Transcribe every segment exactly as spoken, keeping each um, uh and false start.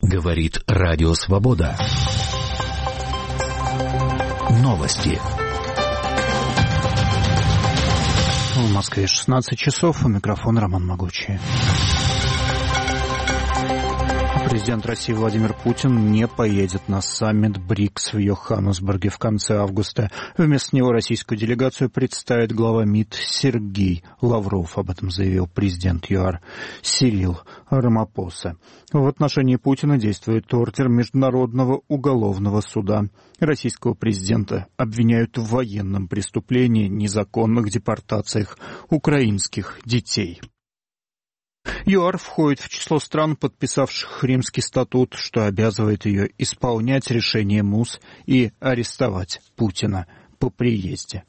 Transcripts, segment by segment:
Говорит Радио Свобода. Новости. В Москве шестнадцать часов, у микрофона Роман Могучий. Президент России Владимир Путин не поедет на саммит БРИКС в Йоханнесбурге в конце августа. Вместо него российскую делегацию представит глава МИД Сергей Лавров. Об этом заявил президент ЮАР Сирил Рамапоса. В отношении Путина действует ордер Международного уголовного суда. Российского президента обвиняют в военном преступлении, незаконных депортациях украинских детей. ЮАР входит в число стран, подписавших Римский статут, что обязывает ее исполнять решение МУС и арестовать Путина по приезде.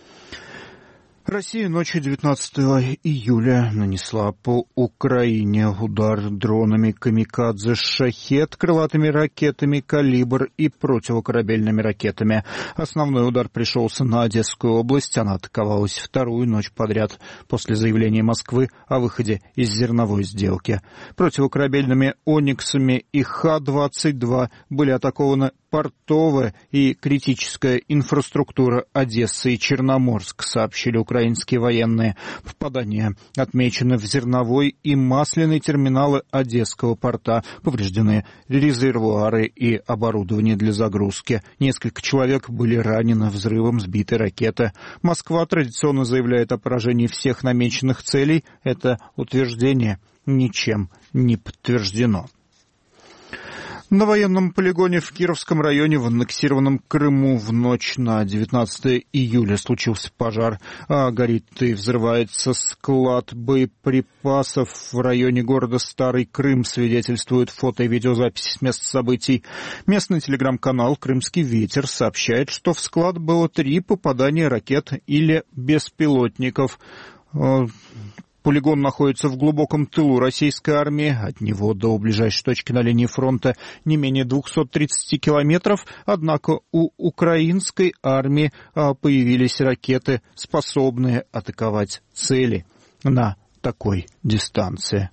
Россия ночью девятнадцатого июля нанесла по Украине удар дронами «Камикадзе» «Шахед», крылатыми ракетами «Калибр» и противокорабельными ракетами. Основной удар пришелся на Одесскую область. Она атаковалась вторую ночь подряд после заявления Москвы о выходе из зерновой сделки. Противокорабельными «Ониксами» и Х двадцать два были атакованы портовая и критическая инфраструктура Одессы и Черноморск, сообщили украинские военные. Попадания отмечены в зерновой и масляной терминалы Одесского порта. Повреждены резервуары и оборудование для загрузки. Несколько человек были ранены взрывом сбитой ракеты. Москва традиционно заявляет о поражении всех намеченных целей. Это утверждение ничем не подтверждено. На военном полигоне в Кировском районе в аннексированном Крыму в ночь на девятнадцатое июля случился пожар. А горит и взрывается склад боеприпасов в районе города Старый Крым, свидетельствуют фото и видеозаписи с места событий. Местный телеграм-канал «Крымский ветер» сообщает, что в склад было три попадания ракет или беспилотников. Полигон находится в глубоком тылу российской армии. От него до ближайшей точки на линии фронта не менее двести тридцать километров. Однако у украинской армии появились ракеты, способные атаковать цели на такой дистанции.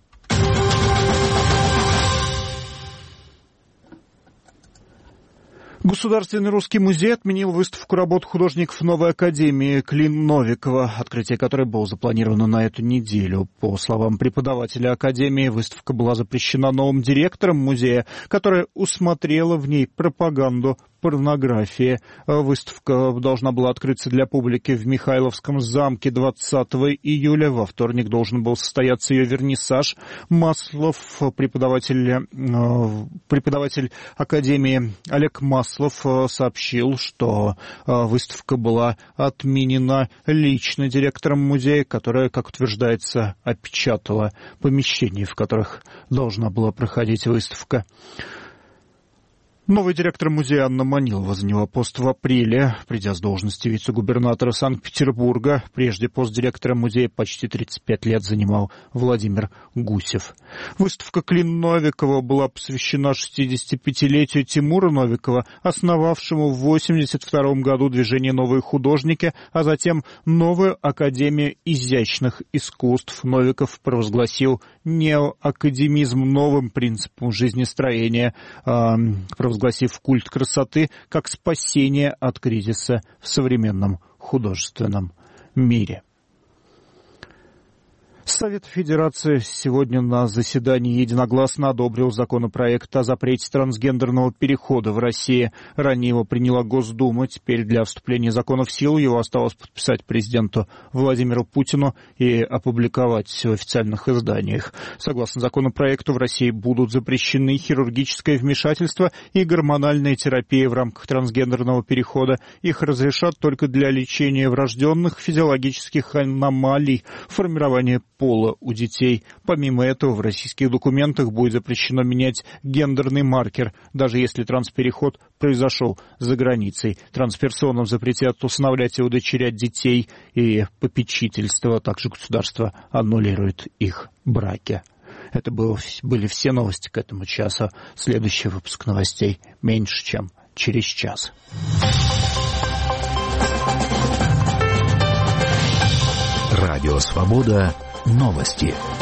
Государственный русский музей отменил выставку работ художников Новой академии Клин Новикова, открытие которой было запланировано на эту неделю. По словам преподавателя академии, выставка была запрещена новым директором музея, которая усмотрела в ней пропаганду порнографии. Выставка должна была открыться для публики в Михайловском замке двадцатого июля. Во вторник должен был состояться ее вернисаж. Маслов, преподаватель, преподаватель академии Олег Маслов, сообщил, что выставка была отменена лично директором музея, которая, как утверждается, опечатала помещения, в которых должна была проходить выставка. Новый директор музея Анна Манилова заняла пост в апреле, придя с должности вице-губернатора Санкт-Петербурга. Прежде пост директора музея почти тридцать пять лет занимал Владимир Гусев. Выставка Клин Новикова была посвящена шестидесятипятилетию Тимура Новикова, основавшему в восемьдесят втором году движение «Новые художники», а затем Новую академию изящных искусств. Новиков провозгласил неоакадемизм новым принципом жизнестроения, провозгласив культ красоты как спасение от кризиса в современном художественном мире. Совет Федерации сегодня на заседании единогласно одобрил законопроект о запрете трансгендерного перехода в России. Ранее его приняла Госдума. Теперь для вступления закона в силу его осталось подписать президенту Владимиру Путину и опубликовать в официальных изданиях. Согласно законопроекту, в России будут запрещены хирургическое вмешательство и гормональная терапия в рамках трансгендерного перехода. Их разрешат только для лечения врожденных физиологических аномалий, формирования пола у детей. Помимо этого, в российских документах будет запрещено менять гендерный маркер, даже если транспереход произошел за границей. Трансперсонам запретят усыновлять и удочерять детей, и попечительство. Также государство аннулирует их браки. Это было, были все новости к этому часу. Следующий выпуск новостей меньше, чем через час. Радио Свобода. Новости.